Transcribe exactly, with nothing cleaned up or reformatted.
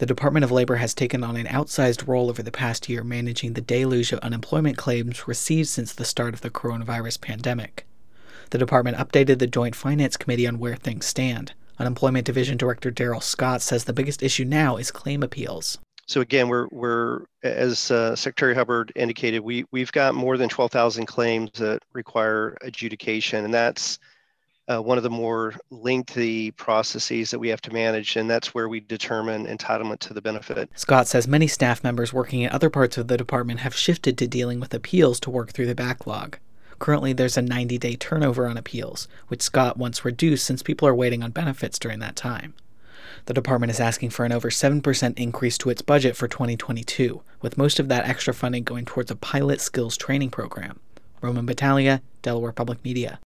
The Department of Labor has taken on an outsized role over the past year managing the deluge of unemployment claims received since the start of the coronavirus pandemic. The department updated the Joint Finance Committee on where things stand. Unemployment Division Director Daryl Scott says the biggest issue now is claim appeals. So again, we're, we're as uh, Secretary Hubbard indicated, we, we've got more than twelve thousand claims that require adjudication, and that's uh, one of the more lengthy processes that we have to manage, and that's where we determine entitlement to the benefit. Scott says many staff members working in other parts of the department have shifted to dealing with appeals to work through the backlog. Currently, there's a ninety-day turnover on appeals, which Scott wants reduced since people are waiting on benefits during that time. The department is asking for an over seven percent increase to its budget for twenty twenty-two, with most of that extra funding going towards a pilot skills training program. Roman Battaglia, Delaware Public Media.